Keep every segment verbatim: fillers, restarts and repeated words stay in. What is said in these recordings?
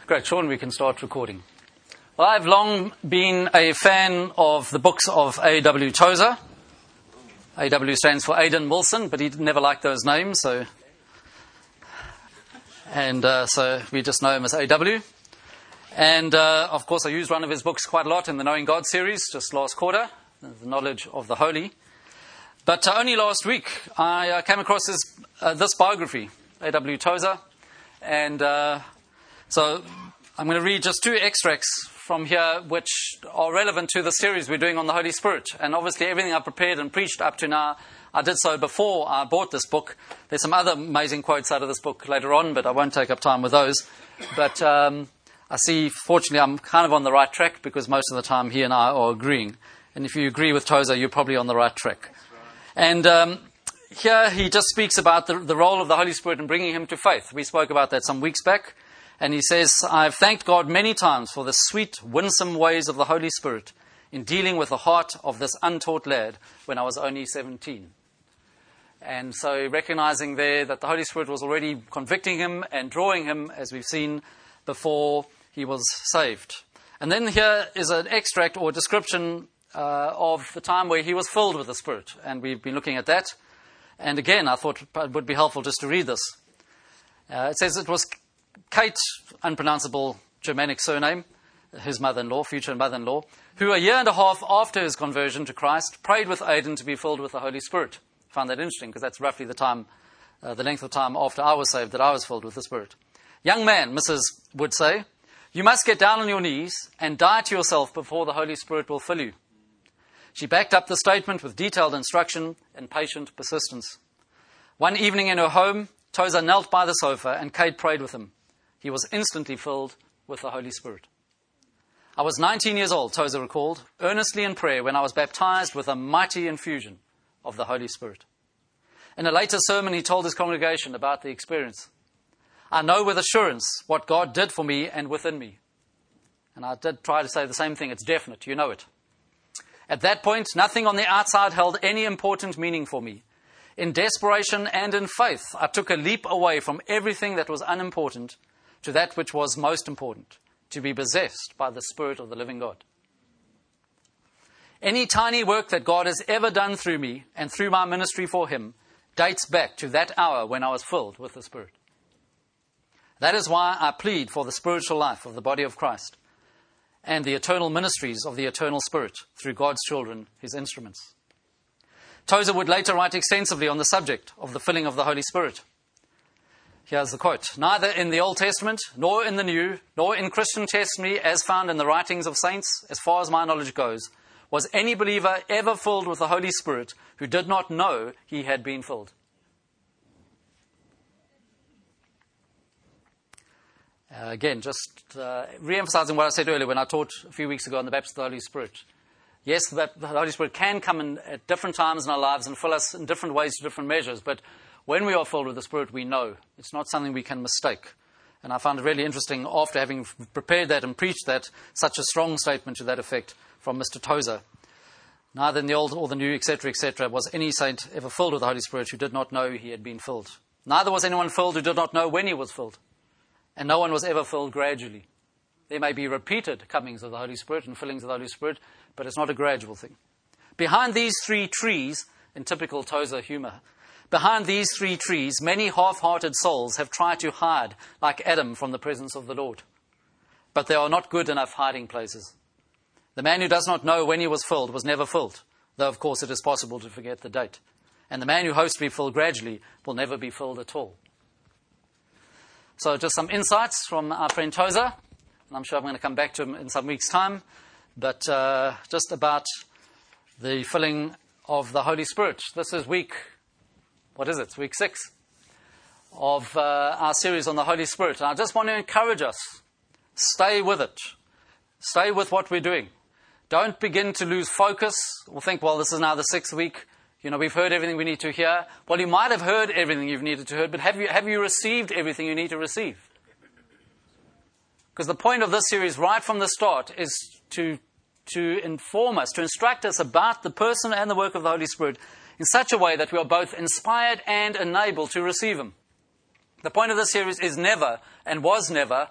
Great, Sean, we can start recording. Well, I've long been a fan of the books of A W Tozer. A W stands for Aidan Wilson, but he never liked those names, so and uh, so we just know him as A W. And uh, of course, I used one of his books quite a lot in the Knowing God series, just last quarter, The Knowledge of the Holy. But uh, only last week, I uh, came across his, uh, this biography, A W Tozer, and uh, so I'm going to read just two extracts from here which are relevant to the series we're doing on the Holy Spirit. And obviously everything I've prepared and preached up to now, I did so before I bought this book. There's some other amazing quotes out of this book later on, but I won't take up time with those. But um, I see, fortunately, I'm kind of on the right track because most of the time he and I are agreeing. And if you agree with Tozer, you're probably on the right track. And um, here he just speaks about the, the role of the Holy Spirit in bringing him to faith. We spoke about that some weeks back. And he says, I've thanked God many times for the sweet, winsome ways of the Holy Spirit in dealing with the heart of this untaught lad when I was only seventeen. And so recognizing there that the Holy Spirit was already convicting him and drawing him, as we've seen, before he was saved. And then here is an extract or description uh, of the time where he was filled with the Spirit. And we've been looking at that. And again, I thought it would be helpful just to read this. Uh, it says it was Kate, unpronounceable Germanic surname, his mother-in-law, future mother-in-law, who a year and a half after his conversion to Christ prayed with Aidan to be filled with the Holy Spirit. I found that interesting because that's roughly the time, uh, the length of time after I was saved that I was filled with the Spirit. Young man, Missus would say, you must get down on your knees and die to yourself before the Holy Spirit will fill you. She backed up the statement with detailed instruction and patient persistence. One evening in her home, Tozer knelt by the sofa and Kate prayed with him. He was instantly filled with the Holy Spirit. I was nineteen years old, Tozer recalled, earnestly in prayer when I was baptized with a mighty infusion of the Holy Spirit. In a later sermon, he told his congregation about the experience. I know with assurance what God did for me and within me. And I did try to say the same thing. It's definite. You know it. At that point, nothing on the outside held any important meaning for me. In desperation and in faith, I took a leap away from everything that was unimportant to that which was most important, to be possessed by the Spirit of the living God. Any tiny work that God has ever done through me and through my ministry for him dates back to that hour when I was filled with the Spirit. That is why I plead for the spiritual life of the body of Christ and the eternal ministries of the eternal Spirit through God's children, his instruments. Tozer would later write extensively on the subject of the filling of the Holy Spirit. Here's the quote. Neither in the Old Testament, nor in the New, nor in Christian testimony as found in the writings of saints, as far as my knowledge goes, was any believer ever filled with the Holy Spirit who did not know he had been filled. Uh, again, just uh, re-emphasizing what I said earlier when I taught a few weeks ago on the baptism of the Holy Spirit. Yes, the Holy Spirit can come in at different times in our lives and fill us in different ways to different measures, but when we are filled with the Spirit, we know. It's not something we can mistake. And I found it really interesting, after having prepared that and preached that, such a strong statement to that effect from Mister Tozer. Neither in the Old or the New, et cetera, et cetera, was any saint ever filled with the Holy Spirit who did not know he had been filled. Neither was anyone filled who did not know when he was filled. And no one was ever filled gradually. There may be repeated comings of the Holy Spirit and fillings of the Holy Spirit, but it's not a gradual thing. Behind these three trees, in typical Tozer humor, behind these three trees, many half-hearted souls have tried to hide, like Adam, from the presence of the Lord. But they are not good enough hiding places. The man who does not know when he was filled was never filled, though, of course, it is possible to forget the date. And the man who hopes to be filled gradually will never be filled at all. So just some insights from our friend Tozer. And I'm sure I'm going to come back to him in some weeks' time. But uh, just about the filling of the Holy Spirit. This is week... What is it? It's week six of uh, our series on the Holy Spirit. And I just want to encourage us. Stay with it. Stay with what we're doing. Don't begin to lose focus or think, well, this is now the sixth week. You know, we've heard everything we need to hear. Well, you might have heard everything you've needed to hear, but have you, have you received everything you need to receive? Because the point of this series right from the start is to, to inform us, to instruct us about the person and the work of the Holy Spirit in such a way that we are both inspired and enabled to receive him. The point of this series is never, and was never,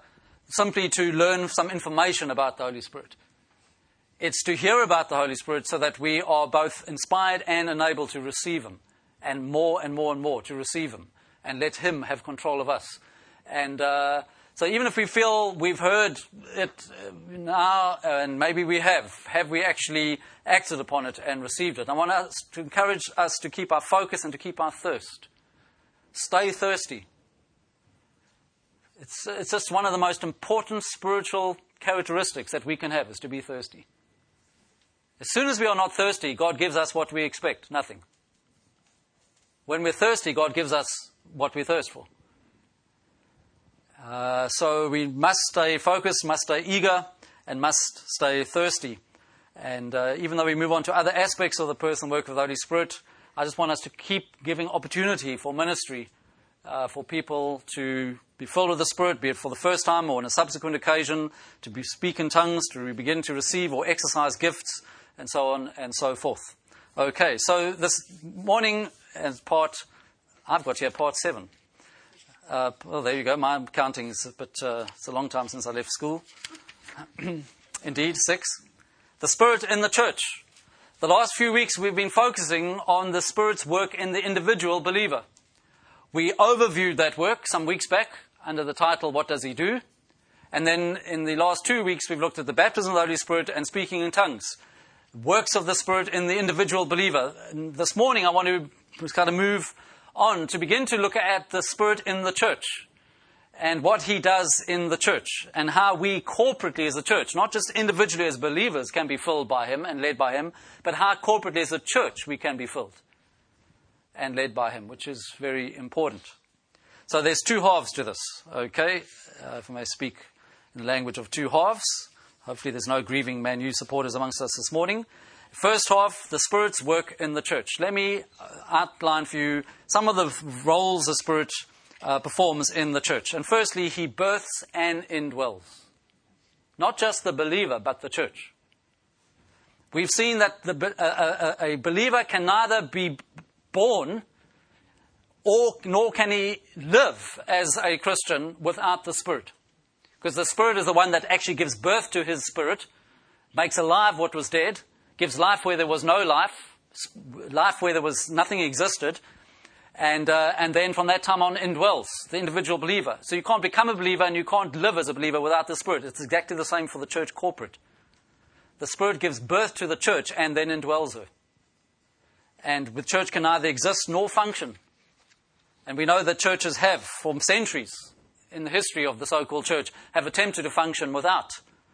simply to learn some information about the Holy Spirit. It's to hear about the Holy Spirit so that we are both inspired and enabled to receive Him, and more and more and more to receive Him, and let Him have control of us. And uh, so even if we feel we've heard it now, and maybe we have, have we actually acted upon it and received it? I want us to encourage us to keep our focus and to keep our thirst. Stay thirsty. It's, it's just one of the most important spiritual characteristics that we can have, is to be thirsty. As soon as we are not thirsty, God gives us what we expect, nothing. When we're thirsty, God gives us what we thirst for. Uh, so we must stay focused, must stay eager, and must stay thirsty. And uh, even though we move on to other aspects of the personal work of the Holy Spirit, I just want us to keep giving opportunity for ministry, uh, for people to be filled with the Spirit, be it for the first time or on a subsequent occasion, to be, speak in tongues, to begin to receive or exercise gifts, and so on and so forth. Okay, so this morning, as part, I've got here part seven. Uh, well, there you go. My counting is a bit, uh, it's a long time since I left school. Indeed, six. The Spirit in the church. The last few weeks we've been focusing on the Spirit's work in the individual believer. We overviewed that work some weeks back under the title, What Does He Do? And then in the last two weeks we've looked at the baptism of the Holy Spirit and speaking in tongues. Works of the Spirit in the individual believer. And this morning I want to just kind of move on to begin to look at the Spirit in the church and what He does in the church and how we corporately as a church, not just individually as believers, can be filled by Him and led by Him, but how corporately as a church we can be filled and led by Him, which is very important. So there's two halves to this, okay? Uh, if I may speak in the language of two halves. Hopefully there's no grieving Man U supporters amongst us this morning. First half, the Spirit's work in the church. Let me outline for you some of the roles the Spirit uh, performs in the church. And firstly, He births and indwells. Not just the believer, but the church. We've seen that the, uh, a, a believer can neither be born or nor can he live as a Christian without the Spirit. Because the Spirit is the one that actually gives birth to His Spirit, makes alive what was dead, gives life where there was no life, life where there was nothing existed, and uh, and then from that time on indwells the individual believer. So you can't become a believer and you can't live as a believer without the Spirit. It's exactly the same for the church corporate. The Spirit gives birth to the church and then indwells her. And the church can neither exist nor function. And we know that churches have, for centuries, in the history of the so-called church, have attempted to function without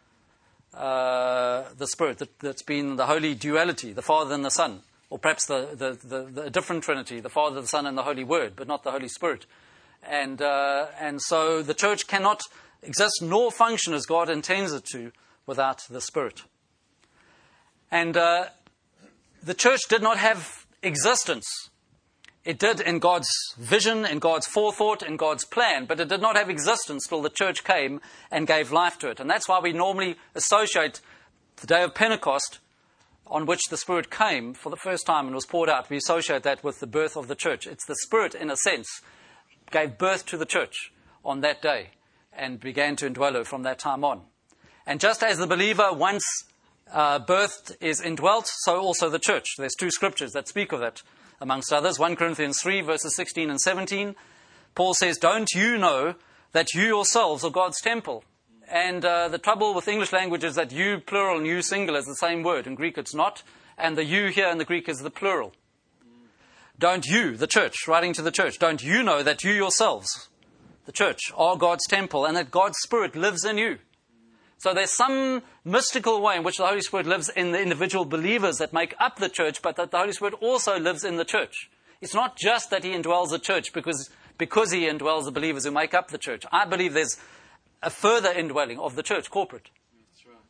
uh, the Spirit. That, that's been the holy duality, the Father and the Son, or perhaps the, the, the, the different Trinity, the Father, the Son, and the Holy Word, but not the Holy Spirit. And, uh, and so the church cannot exist nor function as God intends it to without the Spirit. And uh, the church did not have existence. It did in God's vision, in God's forethought, in God's plan, but it did not have existence till the church came and gave life to it. And that's why we normally associate the day of Pentecost, on which the Spirit came for the first time and was poured out. We associate that with the birth of the church. It's the Spirit, in a sense, gave birth to the church on that day and began to indwell her from that time on. And just as the believer once uh, birthed is indwelt, so also the church. There's two scriptures that speak of that. Amongst others, First Corinthians three, verses sixteen and seventeen, Paul says, "Don't you know that you yourselves are God's temple?" And uh, the trouble with English language is that you plural and you singular is the same word. In Greek it's not. And the you here in the Greek is the plural. Don't you, the church, writing to the church, don't you know that you yourselves, the church, are God's temple and that God's Spirit lives in you? So there's some mystical way in which the Holy Spirit lives in the individual believers that make up the church, but that the Holy Spirit also lives in the church. It's not just that He indwells the church because, because He indwells the believers who make up the church. I believe there's a further indwelling of the church, corporate. That's right.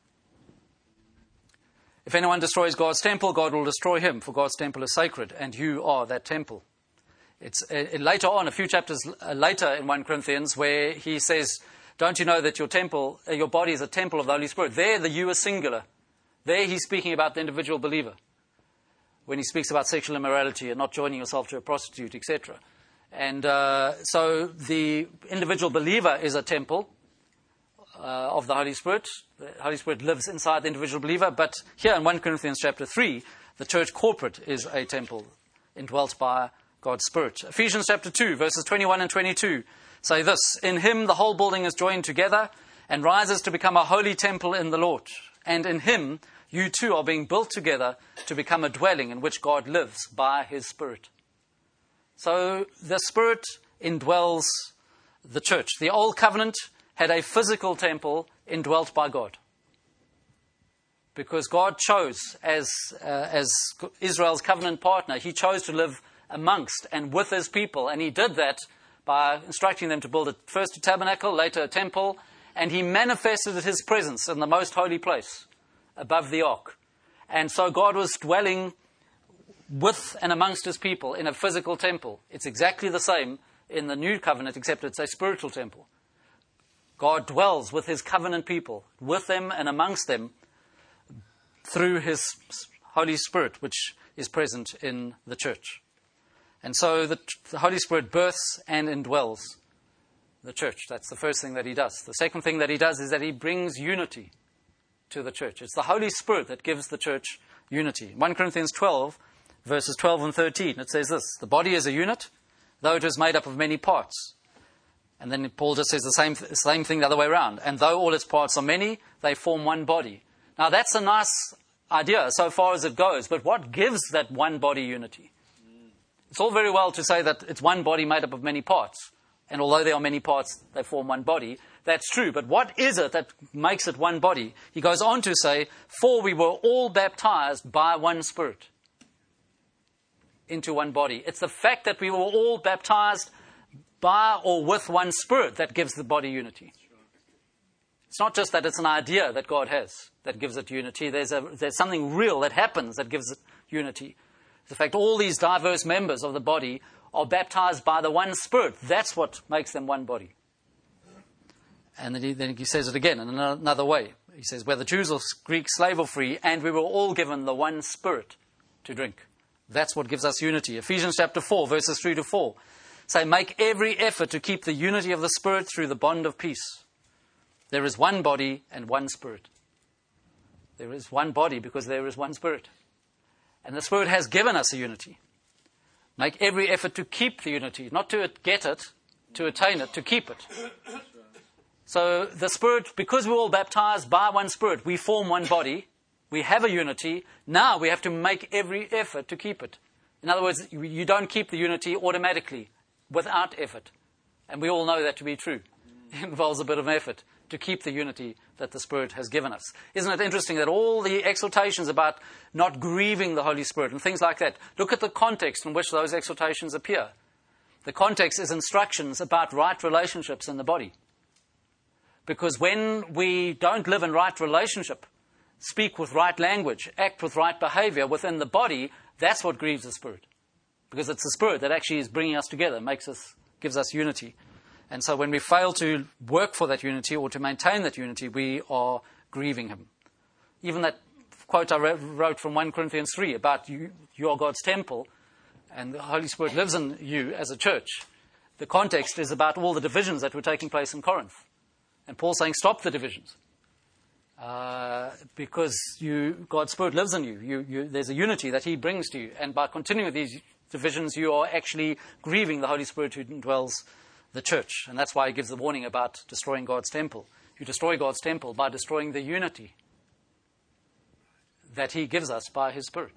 If anyone destroys God's temple, God will destroy him, for God's temple is sacred, and you are that temple. It's uh, later on, a few chapters later in First Corinthians, where he says, don't you know that your temple, uh, your body is a temple of the Holy Spirit? There, the you is singular. There, he's speaking about the individual believer. When he speaks about sexual immorality and not joining yourself to a prostitute, et cetera. And uh, so the individual believer is a temple. uh, of the Holy Spirit. The Holy Spirit lives inside the individual believer. But here in First Corinthians chapter three, the church corporate is a temple indwelt by God's Spirit. Ephesians chapter two, verses twenty-one and twenty-two say this: "In him the whole building is joined together and rises to become a holy temple in the Lord. And in him you too are being built together to become a dwelling in which God lives by his Spirit." So the Spirit indwells the church. The old covenant had a physical temple indwelt by God, because God chose, as uh, as Israel's covenant partner, he chose to live amongst and with his people. And he did that by instructing them to build a, first a tabernacle, later a temple. And he manifested his presence in the most holy place above the ark. And so God was dwelling with and amongst his people in a physical temple. It's exactly the same in the new covenant, except it's a spiritual temple. God dwells with his covenant people, with them and amongst them, through his Holy Spirit, which is present in the church. And so the, the Holy Spirit births and indwells the church. That's the first thing that he does. The second thing that he does is that he brings unity to the church. It's the Holy Spirit that gives the church unity. First Corinthians twelve, verses twelve and thirteen, it says this: "The body is a unit, though it is made up of many parts." And then Paul just says the same, same thing the other way around. "And though all its parts are many, they form one body." Now that's a nice idea so far as it goes, but what gives that one body unity? It's all very well to say that it's one body made up of many parts, and although there are many parts, they form one body. That's true, but what is it that makes it one body? He goes on to say, "For we were all baptized by one Spirit into one body." It's the fact that we were all baptized by or with one Spirit that gives the body unity. It's not just that it's an idea that God has that gives it unity. There's, a, there's something real that happens that gives it unity. The fact all these diverse members of the body are baptized by the one Spirit. That's what makes them one body. And then he, then he says it again in another way. He says, "Whether Jews or Greeks, slave or free, and we were all given the one Spirit to drink." That's what gives us unity. Ephesians chapter four, verses three to four say, "Make every effort to keep the unity of the Spirit through the bond of peace. There is one body and one Spirit." There is one body because there is one Spirit. And the Spirit has given us a unity. Make every effort to keep the unity, not to get it, to attain it, to keep it. So the Spirit, because we're all baptized by one Spirit, we form one body. We have a unity. Now we have to make every effort to keep it. In other words, you don't keep the unity automatically without effort. And we all know that to be true. It involves a bit of effort to keep the unity that the Spirit has given us. Isn't it interesting that all the exhortations about not grieving the Holy Spirit and things like that, look at the context in which those exhortations appear. The context is instructions about right relationships in the body. Because when we don't live in right relationship, speak with right language, act with right behavior within the body, that's what grieves the Spirit. Because it's the Spirit that actually is bringing us together, makes us, gives us unity. And so when we fail to work for that unity or to maintain that unity, we are grieving him. Even that quote I wrote from First Corinthians three about you, you are God's temple and the Holy Spirit lives in you as a church. The context is about all the divisions that were taking place in Corinth. And Paul's saying, stop the divisions. Uh, because you, God's Spirit lives in you. You, you. There's a unity that he brings to you. And by continuing with these divisions, you are actually grieving the Holy Spirit who dwells the church. And that's why he gives the warning about destroying God's temple. You destroy God's temple by destroying the unity that he gives us by his Spirit.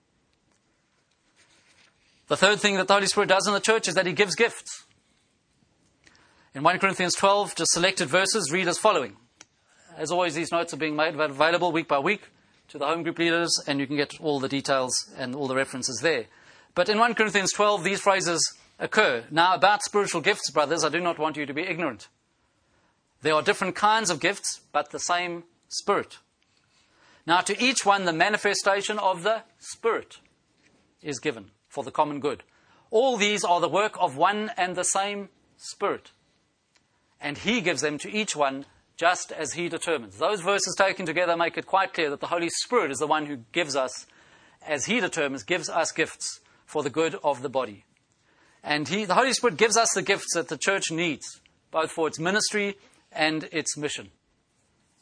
The third thing that the Holy Spirit does in the church is that he gives gifts. In First Corinthians twelve, just selected verses, read as following. As always, these notes are being made available week by week to the home group leaders, and you can get all the details and all the references there. But in First Corinthians twelve, these phrases occur. Now, about spiritual gifts, brothers, I do not want you to be ignorant. There are different kinds of gifts, but the same Spirit. Now, to each one, the manifestation of the Spirit is given for the common good. All these are the work of one and the same Spirit. And he gives them to each one just as he determines. Those verses taken together make it quite clear that the Holy Spirit is the one who gives us, as he determines, gives us gifts for the good of the body. And he, the Holy Spirit gives us the gifts that the church needs, both for its ministry and its mission.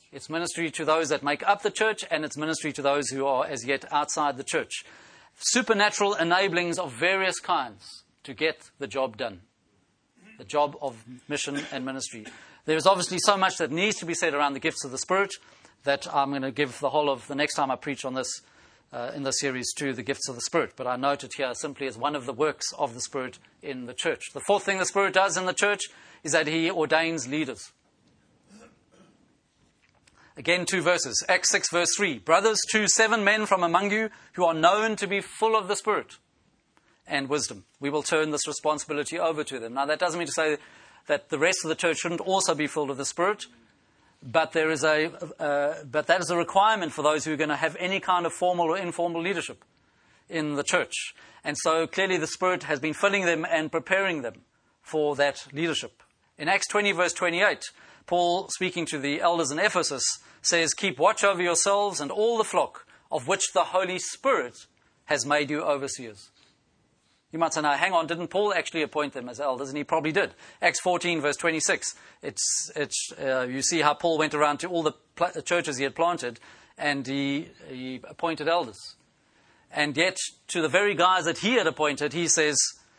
It's ministry to those that make up the church, and it's ministry to those who are as yet outside the church. Supernatural enablings of various kinds to get the job done. The job of mission and ministry. There is obviously so much that needs to be said around the gifts of the Spirit that I'm going to give the whole of the next time I preach on this uh, in the series to the gifts of the Spirit. But I note it here simply as one of the works of the Spirit in the church. The fourth thing the Spirit does in the church is that he ordains leaders. Again, two verses. Acts six, verse three. Brothers, choose seven men from among you who are known to be full of the Spirit and wisdom. We will turn this responsibility over to them. Now, that doesn't mean to say that the rest of the church shouldn't also be full of the Spirit, but there is a, uh, but that is a requirement for those who are going to have any kind of formal or informal leadership in the church. And so clearly the Spirit has been filling them and preparing them for that leadership. In Acts twenty, verse twenty-eight, Paul, speaking to the elders in Ephesus, says, keep watch over yourselves and all the flock of which the Holy Spirit has made you overseers. You might say, now, hang on, didn't Paul actually appoint them as elders? And he probably did. Acts fourteen, verse twenty-six. It's, it's, uh, you see how Paul went around to all the pl- churches he had planted, and he, he appointed elders. And yet, to the very guys that he had appointed, he says,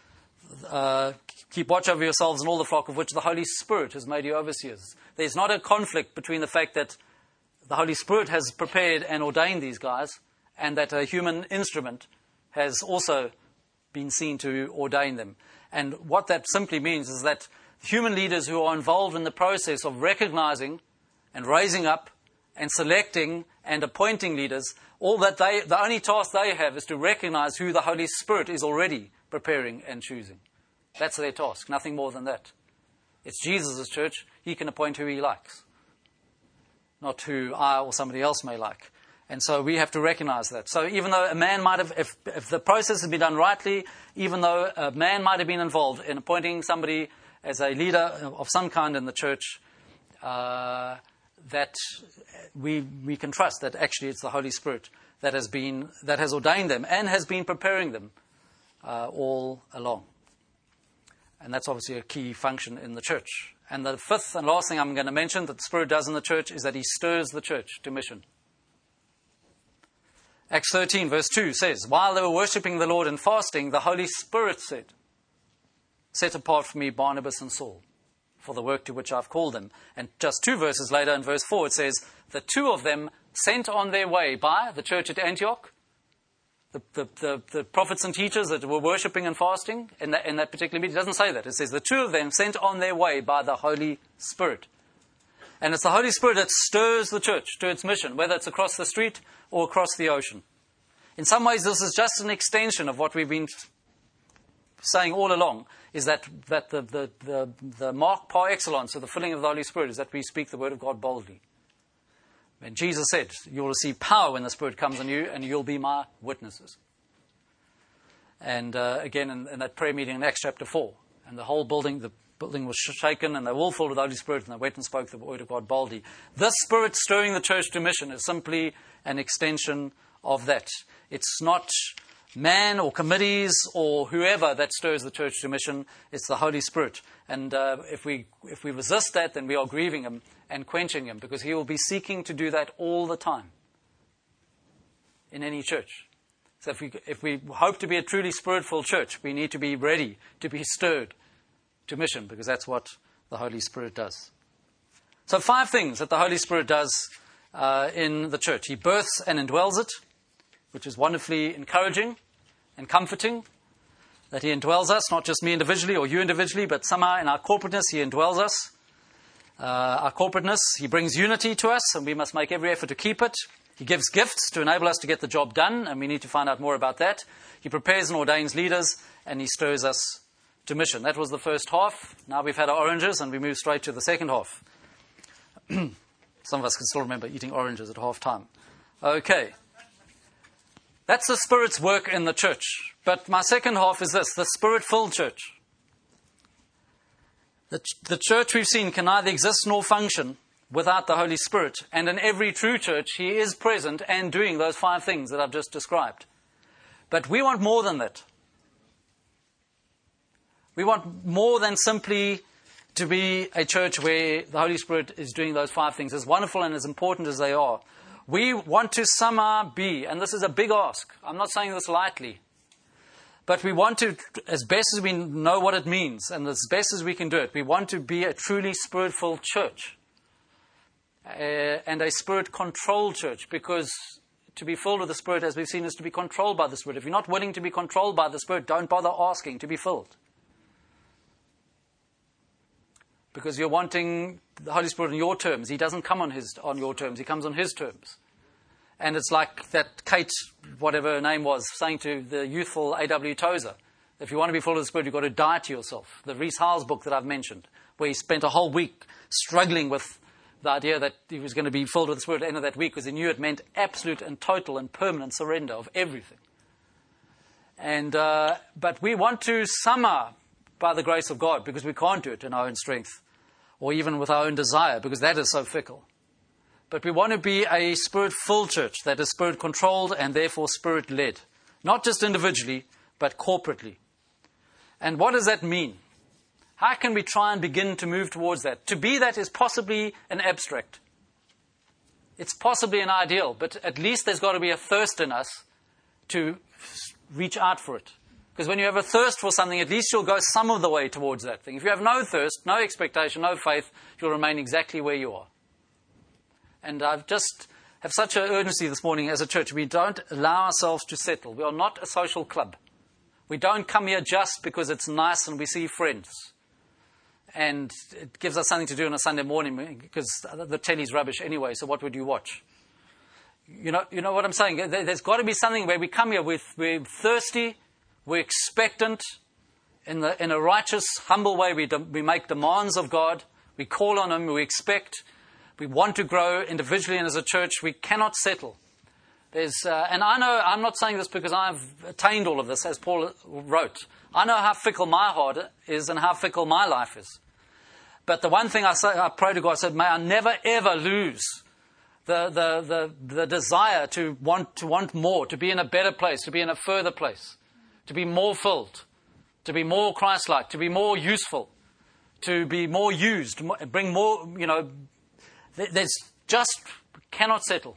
uh, keep watch over yourselves and all the flock of which the Holy Spirit has made you overseers. There's not a conflict between the fact that the Holy Spirit has prepared and ordained these guys, and that a human instrument has also been seen to ordain them. And what that simply means is that human leaders who are involved in the process of recognizing and raising up and selecting and appointing leaders, all that they, the only task they have is to recognize who the Holy Spirit is already preparing and choosing. That's their task, nothing more than that. It's Jesus' church. He can appoint who he likes, not who I or somebody else may like. And so we have to recognize that. So even though a man might have, if, if the process has been done rightly, even though a man might have been involved in appointing somebody as a leader of some kind in the church, uh, that we we can trust that actually it's the Holy Spirit that has been that has ordained them and has been preparing them uh, all along. And that's obviously a key function in the church. And the fifth and last thing I'm going to mention that the Spirit does in the church is that he stirs the church to mission. Acts thirteen, verse two says, while they were worshipping the Lord and fasting, the Holy Spirit said, set apart for me Barnabas and Saul for the work to which I've called them. And just two verses later, in verse four, it says, the two of them sent on their way by the church at Antioch, the, the, the, the prophets and teachers that were worshipping and fasting in that, in that particular meeting. It doesn't say that. It says the two of them sent on their way by the Holy Spirit. And it's the Holy Spirit that stirs the church to its mission, whether it's across the street or across the ocean. In some ways, this is just an extension of what we've been saying all along, is that, that the, the, the, the mark par excellence of the filling of the Holy Spirit is that we speak the word of God boldly. And Jesus said, you'll receive power when the Spirit comes on you, and you'll be my witnesses. And uh, again, in, in that prayer meeting in Acts chapter four, and the whole building, the building was shaken, and they were all full of the Holy Spirit, and they went and spoke the word of God boldly. This Spirit stirring the church to mission is simply an extension of that. It's not man or committees or whoever that stirs the church to mission. It's the Holy Spirit. And uh, if we if we resist that, then we are grieving him and quenching him, because he will be seeking to do that all the time in any church. So if we if we hope to be a truly Spirit-filled church, we need to be ready to be stirred to mission, because that's what the Holy Spirit does. So five things that the Holy Spirit does uh, in the church. He births and indwells it, which is wonderfully encouraging and comforting, that he indwells us, not just me individually or you individually, but somehow in our corporateness he indwells us. Uh, our corporateness, he brings unity to us, and we must make every effort to keep it. He gives gifts to enable us to get the job done, and we need to find out more about that. He prepares and ordains leaders, and he stirs us to mission. That was the first half. Now we've had our oranges, and we move straight to the second half. Some of us can still remember eating oranges at half time. Okay. That's the Spirit's work in the church. But my second half is this, the Spirit-filled church. The, ch- the church we've seen can neither exist nor function without the Holy Spirit. And in every true church, he is present and doing those five things that I've just described. But we want more than that. We want more than simply to be a church where the Holy Spirit is doing those five things, as wonderful and as important as they are. We want to somehow be, and this is a big ask, I'm not saying this lightly, but we want to, as best as we know what it means, and as best as we can do it, we want to be a truly Spirit-filled church, uh, and a Spirit-controlled church, because to be filled with the Spirit, as we've seen, is to be controlled by the Spirit. If you're not willing to be controlled by the Spirit, don't bother asking to be filled. Because you're wanting the Holy Spirit on your terms. He doesn't come on his on your terms. He comes on his terms. And it's like that Kate, whatever her name was, saying to the youthful A W Tozer, if you want to be full of the Spirit, you've got to die to yourself. The Rees Howells book that I've mentioned, where he spent a whole week struggling with the idea that he was going to be filled with the Spirit at the end of that week, because he knew it meant absolute and total and permanent surrender of everything. And uh, but we want to somehow, by the grace of God, because we can't do it in our own strength, or even with our own desire, because that is so fickle. But we want to be a Spirit-filled church that is Spirit-controlled and therefore Spirit-led. Not just individually, but corporately. And what does that mean? How can we try and begin to move towards that? To be that is possibly an abstract. It's possibly an ideal, but at least there's got to be a thirst in us to reach out for it. Because when you have a thirst for something, at least you'll go some of the way towards that thing. If you have no thirst, no expectation, no faith, you'll remain exactly where you are. And I just have such an urgency this morning as a church. We don't allow ourselves to settle. We are not a social club. We don't come here just because it's nice and we see friends. And it gives us something to do on a Sunday morning, because the telly's rubbish anyway, so what would you watch? You know, you know what I'm saying? There's got to be something where we come here with, we're thirsty, we're expectant, in, the, in a righteous, humble way. We, de- we make demands of God, we call on Him, we expect, we want to grow individually and as a church. We cannot settle. There's, uh, and I know, I'm not saying this because I've attained all of this, as Paul wrote. I know how fickle my heart is and how fickle my life is. But the one thing I say, I pray to God, I said, may I never ever lose the, the, the, the desire to want, to want more, to be in a better place, to be in a further place, to be more filled, to be more Christ-like, to be more useful, to be more used, bring more, you know, there's just cannot settle.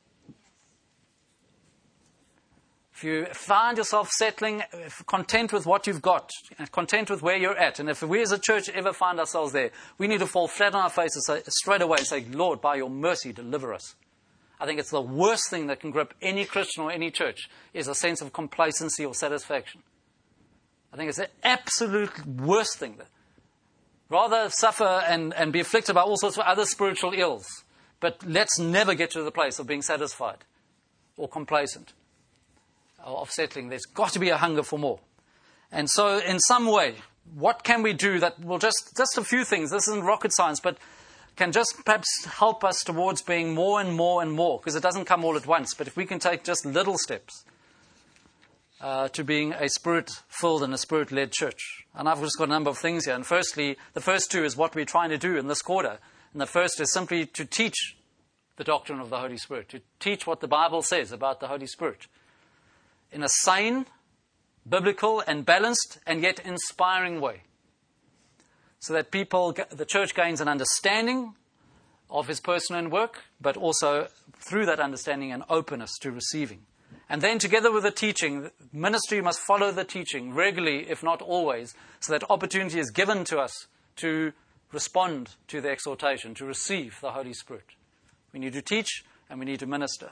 If you find yourself settling, content with what you've got, content with where you're at, and if we as a church ever find ourselves there, we need to fall flat on our faces say, straight away and say, Lord, by your mercy, deliver us. I think it's the worst thing that can grip any Christian or any church is a sense of complacency or satisfaction. I think it's the absolute worst thing. Rather suffer and, and be afflicted by all sorts of other spiritual ills, but let's never get to the place of being satisfied or complacent, of settling. There's got to be a hunger for more. And so in some way, what can we do that will just, just a few things, this isn't rocket science, but can just perhaps help us towards being more and more and more, because it doesn't come all at once. But if we can take just little steps uh, to being a Spirit-filled and a Spirit-led church. And I've just got a number of things here. And firstly, the first two is what we're trying to do in this quarter. And the first is simply to teach the doctrine of the Holy Spirit, to teach what the Bible says about the Holy Spirit in a sane, biblical and balanced and yet inspiring way, so that people, the church gains an understanding of His person and work, but also through that understanding an openness to receiving. And then together with the teaching, ministry must follow the teaching regularly, if not always, so that opportunity is given to us to respond to the exhortation, to receive the Holy Spirit. We need to teach and we need to minister.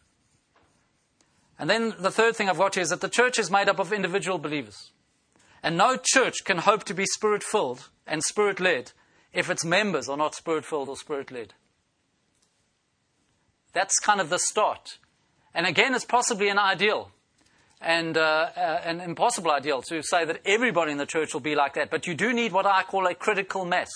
And then the third thing I've got here is that the church is made up of individual believers. And no church can hope to be Spirit-filled and Spirit-led if its members are not Spirit-filled or Spirit-led. That's kind of the start. And again, it's possibly an ideal and uh, uh, an impossible ideal to say that everybody in the church will be like that. But you do need what I call a critical mass.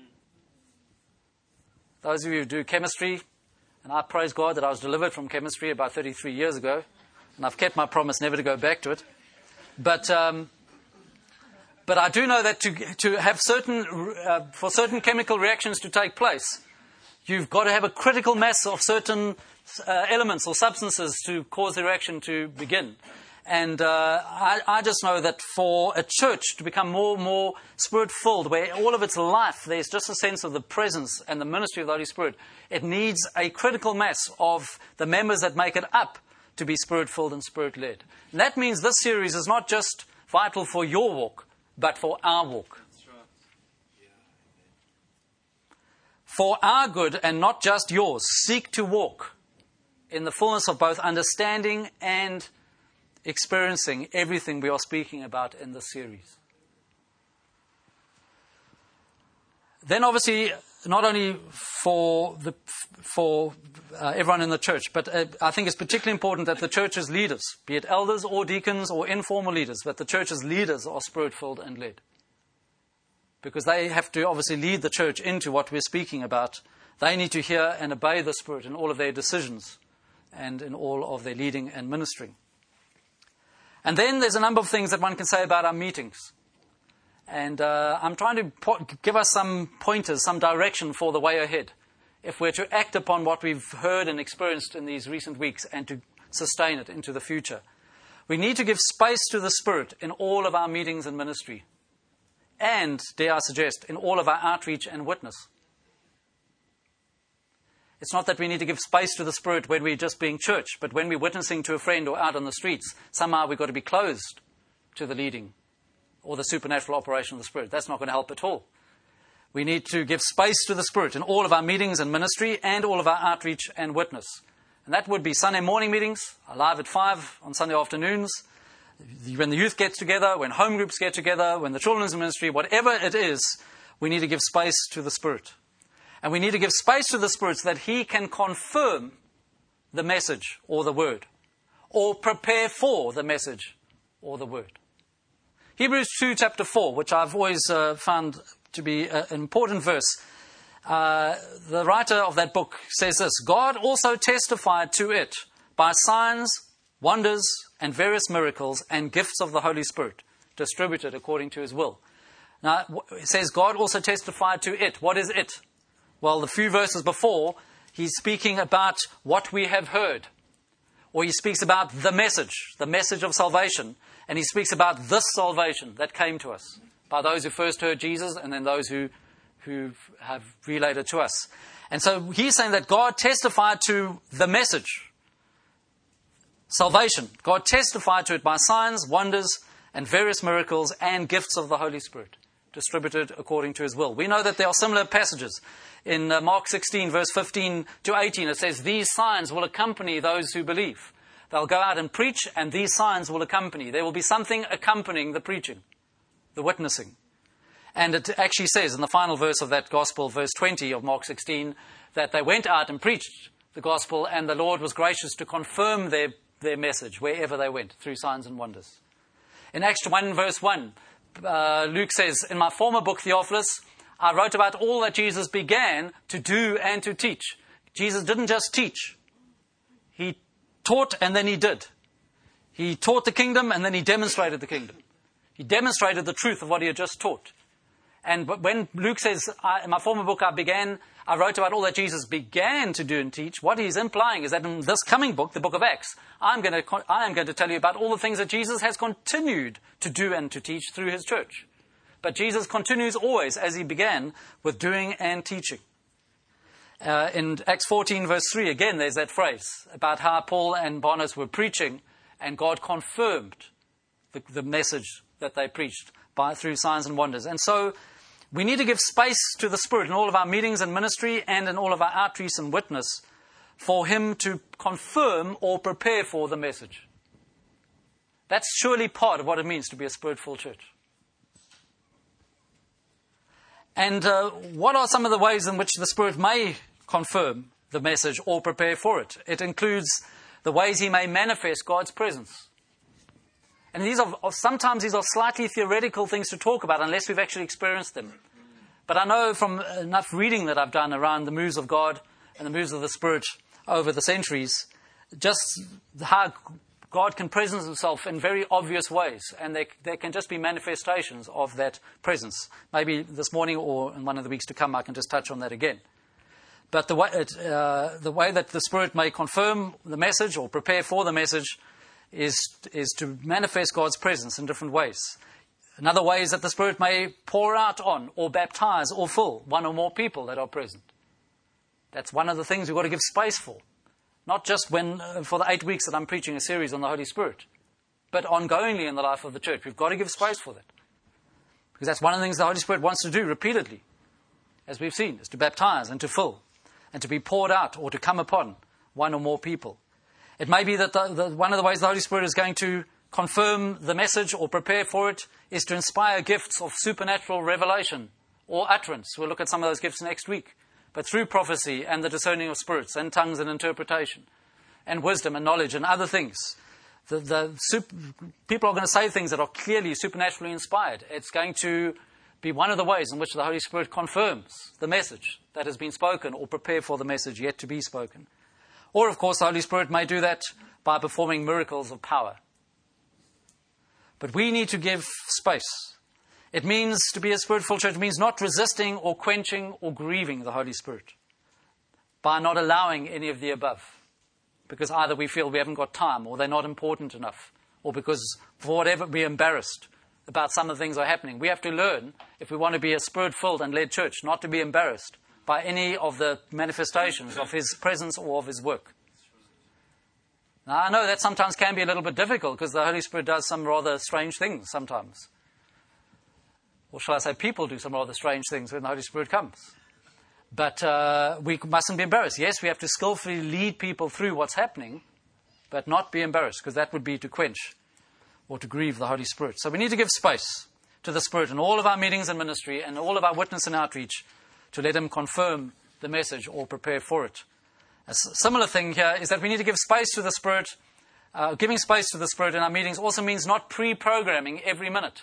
Those of you who do chemistry, and I praise God that I was delivered from chemistry about thirty-three years ago, and I've kept my promise never to go back to it. But um, but I do know that to to have certain uh, for certain chemical reactions to take place, you've got to have a critical mass of certain uh, elements or substances to cause the reaction to begin. And uh, I, I just know that for a church to become more and more Spirit-filled, where all of its life, there's just a sense of the presence and the ministry of the Holy Spirit, it needs a critical mass of the members that make it up to be Spirit-filled and Spirit-led. And that means this series is not just vital for your walk, but for our walk. That's right. Yeah. For our good and not just yours, seek to walk in the fullness of both understanding and experiencing everything we are speaking about in this series. Then obviously, not only for the for uh, everyone in the church, but uh, I think it's particularly important that the church's leaders, be it elders or deacons or informal leaders, that the church's leaders are Spirit-filled and led. Because they have to obviously lead the church into what we're speaking about. They need to hear and obey the Spirit in all of their decisions and in all of their leading and ministering. And then there's a number of things that one can say about our meetings. And uh, I'm trying to po- give us some pointers, some direction for the way ahead, if we're to act upon what we've heard and experienced in these recent weeks and to sustain it into the future. We need to give space to the Spirit in all of our meetings and ministry. And, dare I suggest, in all of our outreach and witness. It's not that we need to give space to the Spirit when we're just being church, but when we're witnessing to a friend or out on the streets, somehow we've got to be closed to the leading or the supernatural operation of the Spirit. That's not going to help at all. We need to give space to the Spirit in all of our meetings and ministry and all of our outreach and witness. And that would be Sunday morning meetings, live at five on Sunday afternoons, when the youth gets together, when home groups get together, when the children's ministry, whatever it is, we need to give space to the Spirit. And we need to give space to the Spirit so that He can confirm the message or the word, or prepare for the message or the word. Hebrews two, chapter four, which I've always uh, found to be a, an important verse. Uh, the writer of that book says this: God also testified to it by signs, wonders, and various miracles and gifts of the Holy Spirit, distributed according to His will. Now, it says God also testified to it. What is it? Well, the few verses before, he's speaking about what we have heard. Or he speaks about the message, the message of salvation. And he speaks about this salvation that came to us by those who first heard Jesus and then those who, who have relayed it to us. And so he's saying that God testified to the message, salvation. God testified to it by signs, wonders, and various miracles and gifts of the Holy Spirit, distributed according to His will. We know that there are similar passages. In uh, Mark sixteen, verse fifteen to eighteen, it says, these signs will accompany those who believe. They'll go out and preach, and these signs will accompany. There will be something accompanying the preaching, the witnessing. And it actually says in the final verse of that gospel, verse twenty of Mark sixteen, that they went out and preached the gospel, and the Lord was gracious to confirm their, their message wherever they went, through signs and wonders. In Acts one, verse one, uh, Luke says, in my former book, Theophilus, I wrote about all that Jesus began to do and to teach. Jesus didn't just teach. He taught and then He did. He taught the kingdom and then He demonstrated the kingdom. He demonstrated the truth of what He had just taught. And when Luke says, I, in my former book I began, I wrote about all that Jesus began to do and teach, what he's implying is that in this coming book, the book of Acts, I'm going to, I am going to tell you about all the things that Jesus has continued to do and to teach through His church. But Jesus continues always, as He began, with doing and teaching. Uh, in Acts fourteen, verse three, again, there's that phrase about how Paul and Barnabas were preaching, and God confirmed the, the message that they preached by through signs and wonders. And so we need to give space to the Spirit in all of our meetings and ministry and in all of our outreach and witness for Him to confirm or prepare for the message. That's surely part of what it means to be a Spirit-filled church. And uh, what are some of the ways in which the Spirit may confirm the message or prepare for it? It includes the ways He may manifest God's presence. And these are sometimes these are slightly theoretical things to talk about unless we've actually experienced them. But I know from enough reading that I've done around the moves of God and the moves of the Spirit over the centuries, just how God can presence Himself in very obvious ways, and there, there can just be manifestations of that presence. Maybe this morning or in one of the weeks to come I can just touch on that again. But the way, it, uh, the way that the Spirit may confirm the message or prepare for the message is, is to manifest God's presence in different ways. Another way is that the Spirit may pour out on or baptize or fill one or more people that are present. That's one of the things we've got to give space for. Not just when uh, for the eight weeks that I'm preaching a series on the Holy Spirit, but ongoingly in the life of the church. We've got to give space for that. Because that's one of the things the Holy Spirit wants to do repeatedly, as we've seen, is to baptize and to fill and to be poured out or to come upon one or more people. It may be that the, the, one of the ways the Holy Spirit is going to confirm the message or prepare for it is to inspire gifts of supernatural revelation or utterance. We'll look at some of those gifts next week. But through prophecy and the discerning of spirits and tongues and interpretation and wisdom and knowledge and other things, the, the super, people are going to say things that are clearly supernaturally inspired. It's going to be one of the ways in which the Holy Spirit confirms the message that has been spoken or prepare for the message yet to be spoken. Or, of course, the Holy Spirit may do that by performing miracles of power. But we need to give space. It means to be a Spirit-filled church means not resisting or quenching or grieving the Holy Spirit by not allowing any of the above. Because either we feel we haven't got time or they're not important enough, or because for whatever we're embarrassed about some of the things that are happening. We have to learn, if we want to be a Spirit-filled and led church, not to be embarrassed by any of the manifestations of His presence or of His work. Now, I know that sometimes can be a little bit difficult because the Holy Spirit does some rather strange things sometimes. Or shall I say, people do some rather strange things when the Holy Spirit comes. But uh, we mustn't be embarrassed. Yes, we have to skillfully lead people through what's happening, but not be embarrassed, because that would be to quench or to grieve the Holy Spirit. So we need to give space to the Spirit in all of our meetings and ministry and all of our witness and outreach to let Him confirm the message or prepare for it. A similar thing here is that we need to give space to the Spirit. Uh, giving space to the Spirit in our meetings also means not pre-programming every minute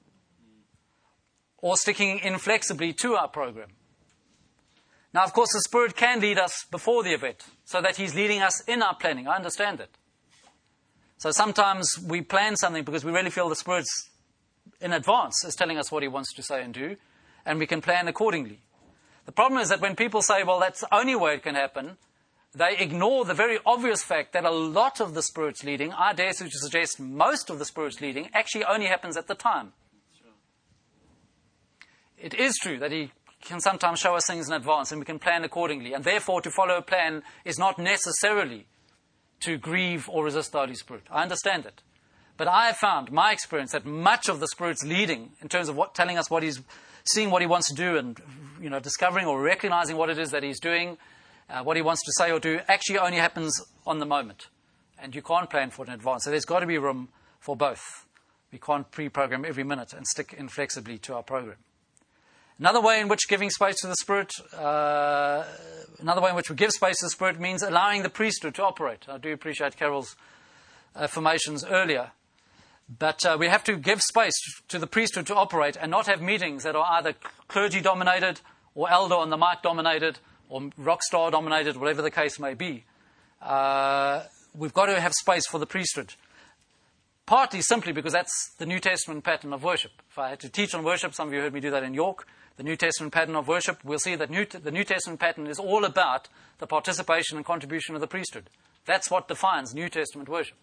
or sticking inflexibly to our program. Now, of course, the Spirit can lead us before the event so that He's leading us in our planning. I understand that. So sometimes we plan something because we really feel the Spirit's in advance is telling us what He wants to say and do, and we can plan accordingly. The problem is that when people say, well, that's the only way it can happen, they ignore the very obvious fact that a lot of the Spirit's leading, I dare to suggest most of the Spirit's leading, actually only happens at the time. It is true that He can sometimes show us things in advance and we can plan accordingly. And therefore, to follow a plan is not necessarily to grieve or resist the Holy Spirit. I understand it. But I have found, my experience, that much of the Spirit's leading, in terms of what, telling us what He's, seeing what He wants to do and, you know, discovering or recognizing what it is that He's doing, uh, what He wants to say or do, actually only happens on the moment. And you can't plan for it in advance. So there's got to be room for both. We can't pre-program every minute and stick inflexibly to our program. Another way in which giving space to the Spirit, uh, another way in which we give space to the Spirit means allowing the priesthood to operate. I do appreciate Carol's affirmations earlier. But uh, we have to give space to the priesthood to operate and not have meetings that are either clergy-dominated or elder on the mic dominated or rock star dominated, whatever the case may be. Uh, we've got to have space for the priesthood. Partly simply because that's the New Testament pattern of worship. If I had to teach on worship, some of you heard me do that in York, the New Testament pattern of worship, we'll see that New, the New Testament pattern is all about the participation and contribution of the priesthood. That's what defines New Testament worship.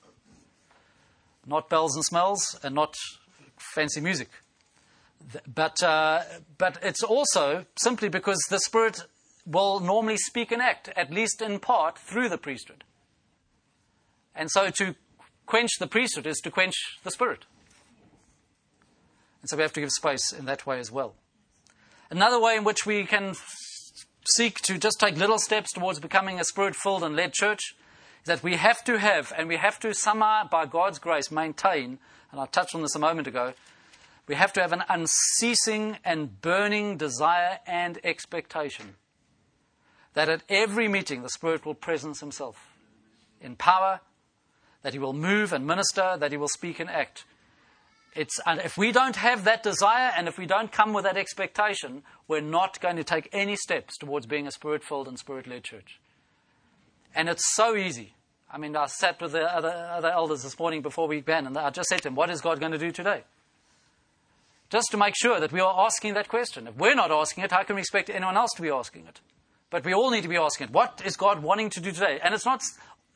Not bells and smells and not fancy music. But, uh, but it's also simply because the Spirit will normally speak and act, at least in part, through the priesthood. And so to quench the priesthood is to quench the Spirit. And so we have to give space in that way as well. Another way in which we can seek to just take little steps towards becoming a Spirit-filled and led church is that we have to have, and we have to somehow, by God's grace, maintain, and I touched on this a moment ago, we have to have an unceasing and burning desire and expectation that at every meeting the Spirit will presence Himself in power, that He will move and minister, that He will speak and act. It's, and if we don't have that desire and if we don't come with that expectation, we're not going to take any steps towards being a Spirit-filled and Spirit-led church. And it's so easy. I mean, I sat with the other, other elders this morning before we began, and I just said to them, what is God going to do today? Just to make sure that we are asking that question. If we're not asking it, how can we expect anyone else to be asking it? But we all need to be asking it. What is God wanting to do today? And it's not,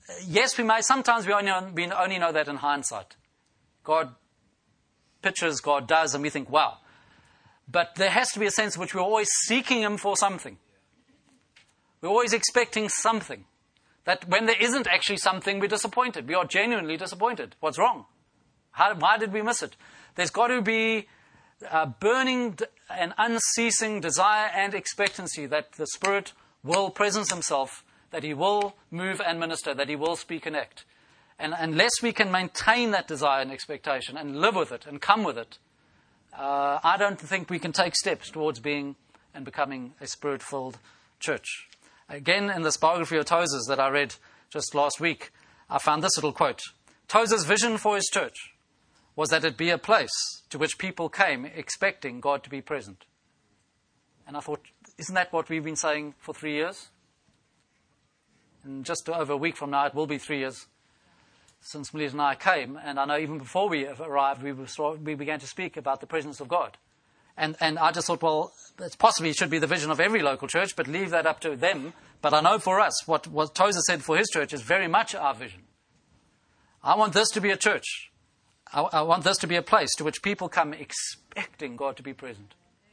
yes, we may, sometimes we only, we only know that in hindsight. God pictures, God does, and we think, wow. But there has to be a sense in which we're always seeking him for something. We're always expecting something. That when there isn't actually something, we're disappointed. We are genuinely disappointed. What's wrong? How, why did we miss it? There's got to be a burning and unceasing desire and expectancy that the Spirit will presence himself, that he will move and minister, that he will speak and act. And unless we can maintain that desire and expectation and live with it and come with it, uh, I don't think we can take steps towards being and becoming a Spirit-filled church. Again, in this biography of Tozer's that I read just last week, I found this little quote. Tozer's vision for his church was that it be a place to which people came expecting God to be present. And I thought, isn't that what we've been saying for three years? And just over a week from now, it will be three years since Melita and I came. And I know even before we arrived, we, were, we began to speak about the presence of God. And, and I just thought, well, it's possibly should be the vision of every local church, but leave that up to them. But I know for us, what, what Tozer said for his church is very much our vision. I want this to be a church. I, I want this to be a place to which people come expecting God to be present.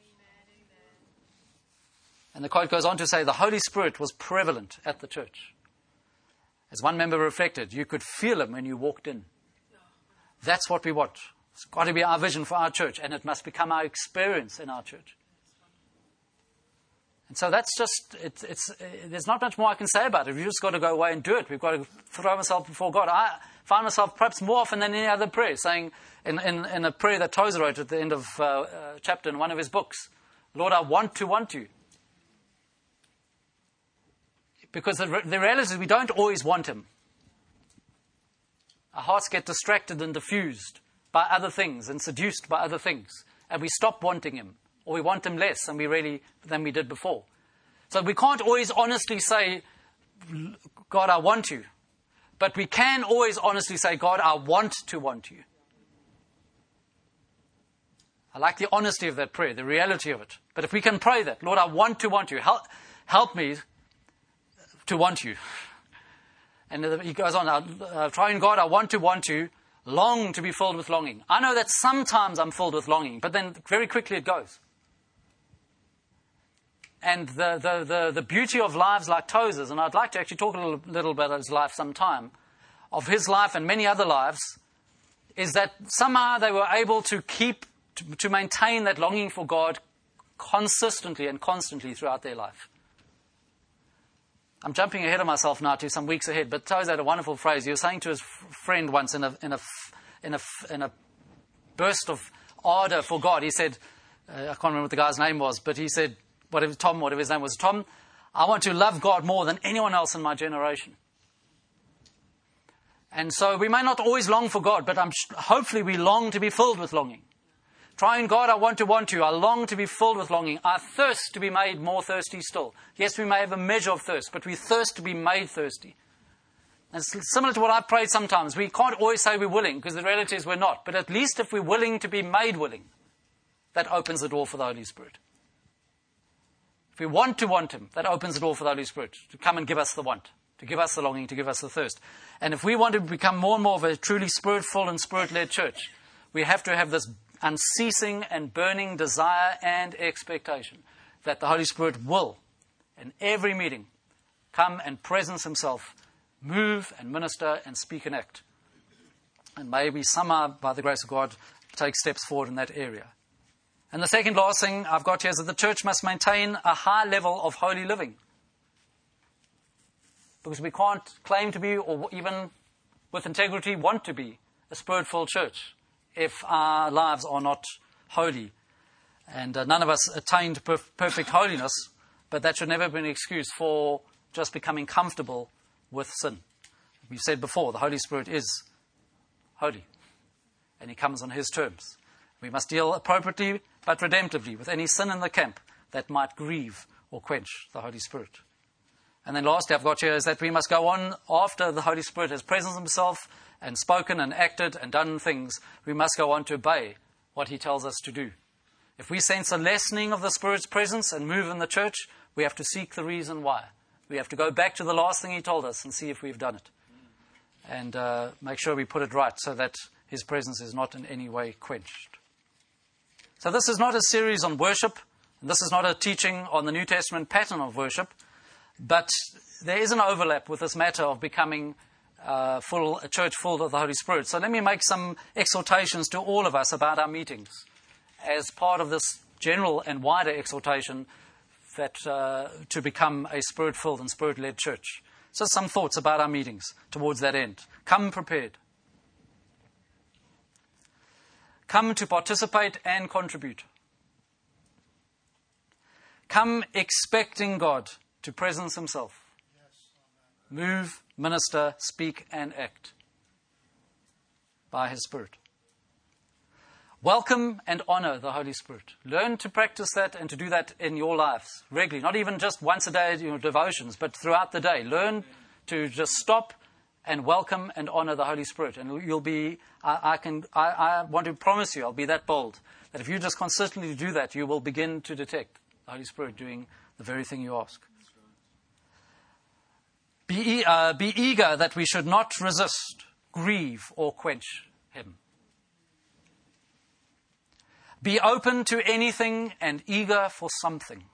And the quote goes on to say, the Holy Spirit was prevalent at the church. As one member reflected, you could feel him when you walked in. That's what we want. It's got to be our vision for our church, and it must become our experience in our church. And so that's just, it's, it's, uh, there's not much more I can say about it. We've just got to go away and do it. We've got to throw ourselves before God. I find myself perhaps more often than any other prayer, saying in, in, in a prayer that Tozer wrote at the end of uh, a chapter in one of his books, Lord, I want to want you. Because the, the reality is we don't always want him. Our hearts get distracted and diffused by other things and seduced by other things. And we stop wanting him. Or we want him less than we really than we did before. So we can't always honestly say, God, I want you. But we can always honestly say, God, I want to want you. I like the honesty of that prayer, the reality of it. But if we can pray that, Lord, I want to want you. Help, help me to want you. And he goes on, uh, trying God, I want to want you, long to be filled with longing. I know that sometimes I'm filled with longing, but then very quickly it goes. And the, the, the, the beauty of lives like Tozer's, and I'd like to actually talk a little, little bit about his life sometime, of his life and many other lives, is that somehow they were able to keep, to, to maintain that longing for God consistently and constantly throughout their life. I'm jumping ahead of myself now to some weeks ahead, but Tozer had a wonderful phrase. He was saying to his friend once in a, in a, in a, in a burst of ardor for God, he said, uh, I can't remember what the guy's name was, but he said, whatever Tom, whatever his name was, Tom, I want to love God more than anyone else in my generation. And so we may not always long for God, but I'm, hopefully we long to be filled with longing. Trying God, I want to want you. I long to be filled with longing. I thirst to be made more thirsty still. Yes, we may have a measure of thirst, but we thirst to be made thirsty. And it's similar to what I've prayed sometimes. We can't always say we're willing, because the reality is we're not. But at least if we're willing to be made willing, that opens the door for the Holy Spirit. If we want to want him, that opens the door for the Holy Spirit to come and give us the want, to give us the longing, to give us the thirst. And if we want to become more and more of a truly Spirit-full and Spirit-led church, we have to have this unceasing and burning desire and expectation that the Holy Spirit will, in every meeting, come and presence himself, move and minister and speak and act. And may we somehow, by the grace of God, take steps forward in that area. And the second last thing I've got here is that the church must maintain a high level of holy living. Because we can't claim to be, or even with integrity want to be, a Spirit-filled church if our lives are not holy. And uh, none of us attained perf- perfect holiness, but that should never be an excuse for just becoming comfortable with sin. We've said before, the Holy Spirit is holy, and he comes on his terms. We must deal appropriately but redemptively with any sin in the camp that might grieve or quench the Holy Spirit. And then lastly I've got here is that we must go on after the Holy Spirit has presented himself and spoken and acted and done things, we must go on to obey what he tells us to do. If we sense a lessening of the Spirit's presence and move in the church, we have to seek the reason why. We have to go back to the last thing he told us and see if we've done it. and uh, make sure we put it right so that his presence is not in any way quenched. So this is not a series on worship, and this is not a teaching on the New Testament pattern of worship, but there is an overlap with this matter of becoming uh, full, a church full of the Holy Spirit. So let me make some exhortations to all of us about our meetings as part of this general and wider exhortation that uh, to become a Spirit-filled and Spirit-led church. So some thoughts about our meetings towards that end. Come prepared. Come to participate and contribute. Come expecting God to presence himself. Move, minister, speak, and act by his Spirit. Welcome and honor the Holy Spirit. Learn to practice that and to do that in your lives regularly. Not even just once a day in your devotions, but throughout the day. Learn to just stop and welcome and honor the Holy Spirit. And you'll be, I, I can, I, I want to promise you, I'll be that bold, that if you just consistently do that, you will begin to detect the Holy Spirit doing the very thing you ask. Be, uh, be eager that we should not resist, grieve, or quench him. Be open to anything and eager for something.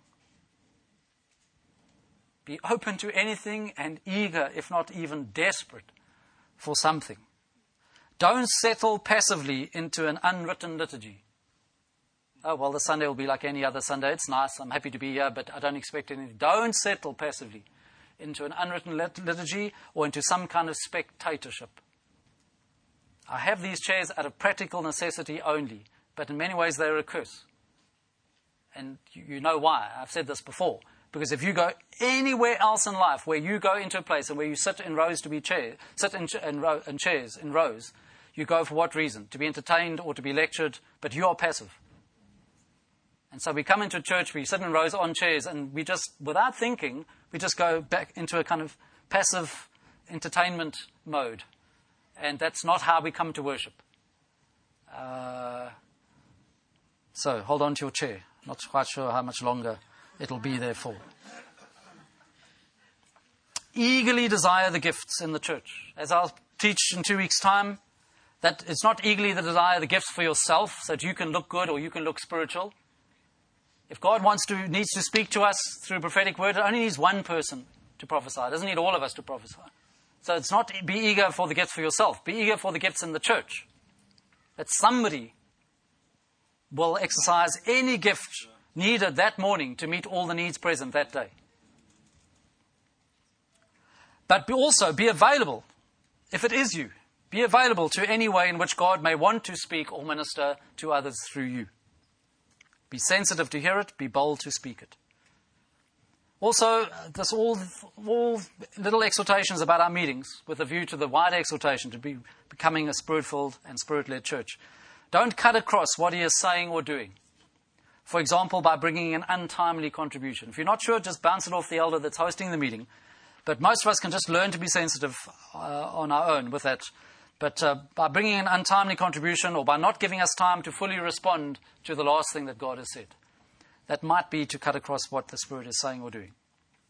Be open to anything and eager, if not even desperate, for something. Don't settle passively into an unwritten liturgy. Oh, well, the Sunday will be like any other Sunday. It's nice. I'm happy to be here, but I don't expect anything. Don't settle passively into an unwritten liturgy or into some kind of spectatorship. I have these chairs out of practical necessity only, but in many ways they're a curse. And you know why. I've said this before. Because if you go anywhere else in life where you go into a place and where you sit in rows to be chair, sit in, in, row, in chairs, in rows, you go for what reason? To be entertained or to be lectured, but you are passive. And so we come into church, we sit in rows on chairs, and we just, without thinking, we just go back into a kind of passive entertainment mode. And that's not how we come to worship. Uh, so hold on to your chair. Not quite sure how much longer it'll be there for. Eagerly desire the gifts in the church. As I'll teach in two weeks' time, that it's not eagerly to desire the gifts for yourself so that you can look good or you can look spiritual. If God wants to, needs to speak to us through a prophetic word, it only needs one person to prophesy. It doesn't need all of us to prophesy. So it's not be eager for the gifts for yourself. Be eager for the gifts in the church. That somebody will exercise any gift needed that morning to meet all the needs present that day. But be also be available, if it is you, be available to any way in which God may want to speak or minister to others through you. Be sensitive to hear it, be bold to speak it. Also, there's all, all little exhortations about our meetings with a view to the wider exhortation to be becoming a Spirit-filled and Spirit-led church. Don't cut across what he is saying or doing. For example, by bringing an untimely contribution. If you're not sure, just bounce it off the elder that's hosting the meeting. But most of us can just learn to be sensitive uh, on our own with that. But uh, by bringing an untimely contribution or by not giving us time to fully respond to the last thing that God has said, that might be to cut across what the Spirit is saying or doing.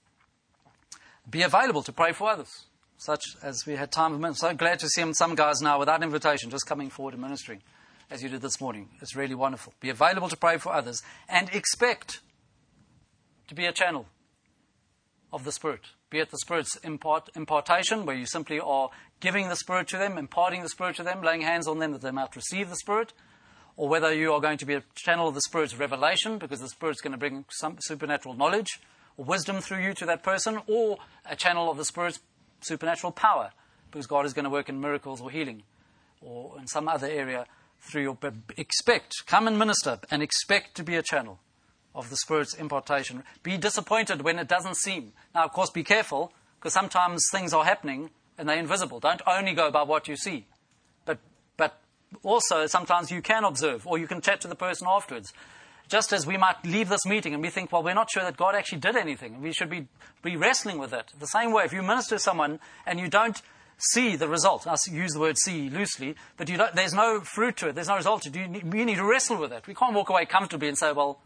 Be available to pray for others, such as we had time. I'm so glad to see some guys now without invitation just coming forward and ministering, as you did this morning. It's really wonderful. Be available to pray for others and expect to be a channel of the Spirit. Be it the Spirit's impart, impartation, where you simply are giving the Spirit to them, imparting the Spirit to them, laying hands on them that they might receive the Spirit, or whether you are going to be a channel of the Spirit's revelation, because the Spirit's going to bring some supernatural knowledge or wisdom through you to that person, or a channel of the Spirit's supernatural power, because God is going to work in miracles or healing, or in some other area through your, but expect, come and minister, and expect to be a channel of the Spirit's impartation. Be disappointed when it doesn't seem. Now, of course, be careful, because sometimes things are happening and they're invisible. Don't only go by what you see. But but also, sometimes you can observe, or you can chat to the person afterwards. Just as we might leave this meeting and we think, well, we're not sure that God actually did anything. We should be, be wrestling with that. The same way, if you minister to someone and you don't see the result, I use the word see loosely, but you don't, there's no fruit to it, there's no result to it, you, you need to wrestle with it. We can't walk away comfortably and say, well,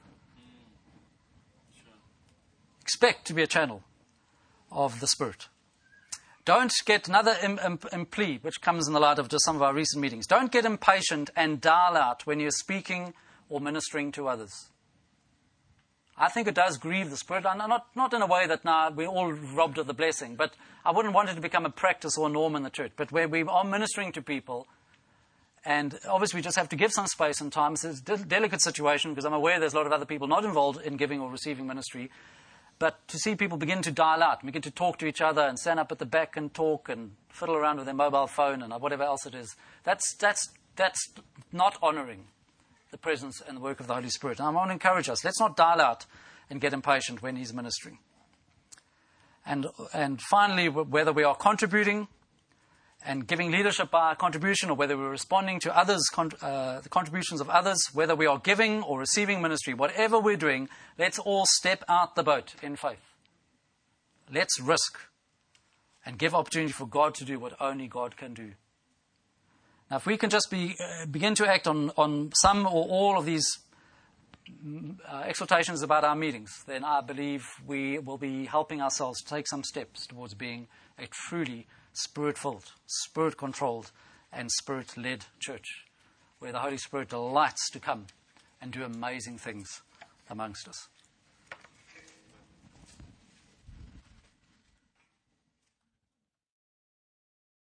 expect to be a channel of the Spirit. Don't get another im, im, im plea, which comes in the light of just some of our recent meetings. Don't get impatient and dial out when you're speaking or ministering to others. I think it does grieve the Spirit, and not, not in a way that now we're all robbed of the blessing, but I wouldn't want it to become a practice or a norm in the church. But where we are ministering to people, and obviously we just have to give some space and time. It's a de- delicate situation because I'm aware there's a lot of other people not involved in giving or receiving ministry. But to see people begin to dial out, begin to talk to each other and stand up at the back and talk and fiddle around with their mobile phone and whatever else it is, that's, that's, that's not honoring the presence and the work of the Holy Spirit. And I want to encourage us, let's not dial out and get impatient when he's ministering. And, and finally, whether we are contributing and giving leadership by our contribution, or whether we're responding to others, uh, the contributions of others, whether we are giving or receiving ministry, whatever we're doing, let's all step out the boat in faith. Let's risk and give opportunity for God to do what only God can do. Now, if we can just be, uh, begin to act on, on some or all of these uh, exhortations about our meetings, then I believe we will be helping ourselves take some steps towards being a truly Spirit-filled, Spirit-controlled, and Spirit-led church, where the Holy Spirit delights to come and do amazing things amongst us.